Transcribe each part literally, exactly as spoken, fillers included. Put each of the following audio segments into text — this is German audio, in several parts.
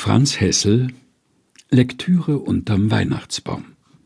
Franz Hessel, Lektüre unterm Weihnachtsbaum.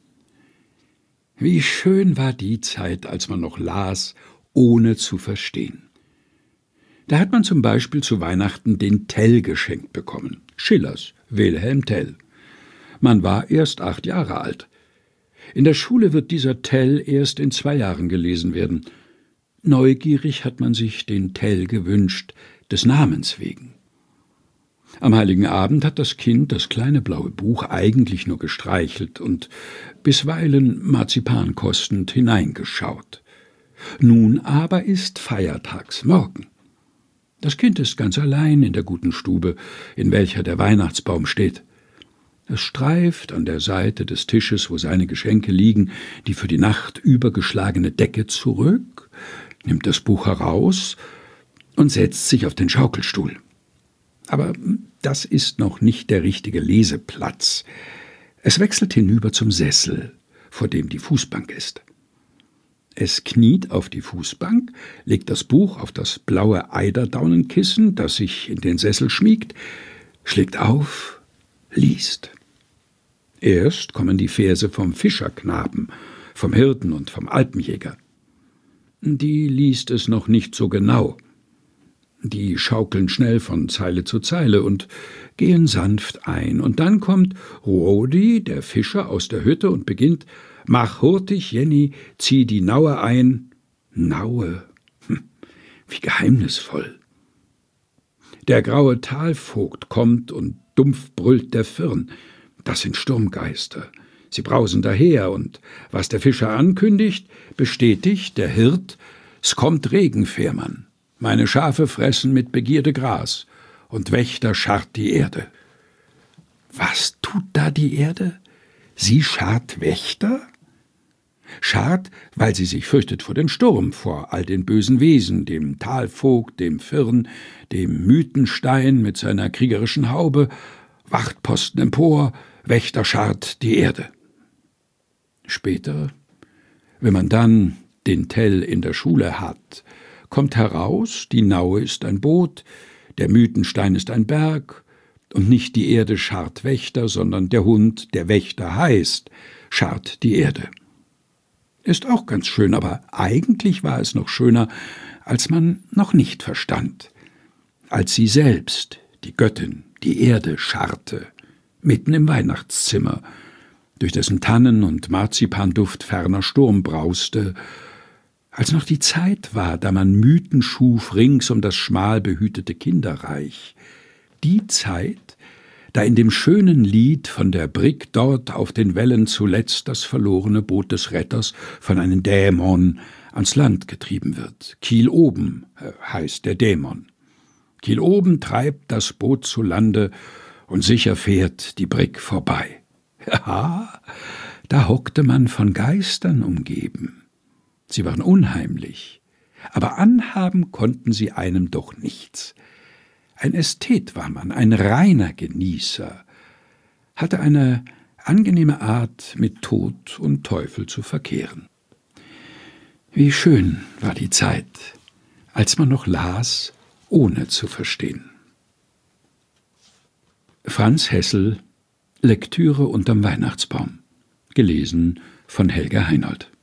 Wie schön war die Zeit, als man noch las, ohne zu verstehen. Da hat man zum Beispiel zu Weihnachten den Tell geschenkt bekommen, Schillers Wilhelm Tell. Man war erst acht Jahre alt. In der Schule wird dieser Tell erst in zwei Jahren gelesen werden. Neugierig hat man sich den Tell gewünscht, des Namens wegen. Am Heiligen Abend hat das Kind das kleine blaue Buch eigentlich nur gestreichelt und bisweilen Marzipan kostend hineingeschaut. Nun aber ist Feiertagsmorgen. Das Kind ist ganz allein in der guten Stube, in welcher der Weihnachtsbaum steht. Es streift an der Seite des Tisches, wo seine Geschenke liegen, die für die Nacht übergeschlagene Decke zurück, nimmt das Buch heraus und setzt sich auf den Schaukelstuhl. Aber das ist noch nicht der richtige Leseplatz. Es wechselt hinüber zum Sessel, vor dem die Fußbank ist. Es kniet auf die Fußbank, legt das Buch auf das blaue Eiderdaunenkissen, das sich in den Sessel schmiegt, schlägt auf, liest. Erst kommen die Verse vom Fischerknaben, vom Hirten und vom Alpenjäger. Die liest es noch nicht so genau. Die schaukeln schnell von Zeile zu Zeile und gehen sanft ein. Und dann kommt Rudi, der Fischer, aus der Hütte und beginnt: »Mach hurtig, Jenny, zieh die Naue ein.« Naue, hm, wie geheimnisvoll. Der graue Talvogt kommt und dumpf brüllt der Firn. Das sind Sturmgeister. Sie brausen daher, und was der Fischer ankündigt, bestätigt der Hirt: »S kommt Regen, Fährmann. Meine Schafe fressen mit Begierde Gras, und Wächter scharrt die Erde.« Was tut da die Erde? Sie scharrt Wächter? Scharrt, weil sie sich fürchtet vor dem Sturm, vor all den bösen Wesen, dem Talvogt, dem Firn, dem Mythenstein mit seiner kriegerischen Haube. Wachtposten empor, Wächter scharrt die Erde. Später, wenn man dann den Tell in der Schule hat, kommt heraus, die Naue ist ein Boot, der Mythenstein ist ein Berg, und nicht die Erde scharrt Wächter, sondern der Hund, der Wächter heißt, scharrt die Erde. Ist auch ganz schön, aber eigentlich war es noch schöner, als man noch nicht verstand, als sie selbst, die Göttin, die Erde scharrte, mitten im Weihnachtszimmer, durch dessen Tannen- und Marzipanduft ferner Sturm brauste, als noch die Zeit war, da man Mythen schuf rings um das schmal behütete Kinderreich, die Zeit, da in dem schönen Lied von der Brigg dort auf den Wellen zuletzt das verlorene Boot des Retters von einem Dämon ans Land getrieben wird. Kiel oben äh, heißt der Dämon. Kiel oben treibt das Boot zu Lande, und sicher fährt die Brigg vorbei. Ja, da hockte man von Geistern umgeben. Sie waren unheimlich, aber anhaben konnten sie einem doch nichts. Ein Ästhet war man, ein reiner Genießer, hatte eine angenehme Art, mit Tod und Teufel zu verkehren. Wie schön war die Zeit, als man noch las, ohne zu verstehen. Franz Hessel, Lektüre unterm Weihnachtsbaum, gelesen von Helga Heinold.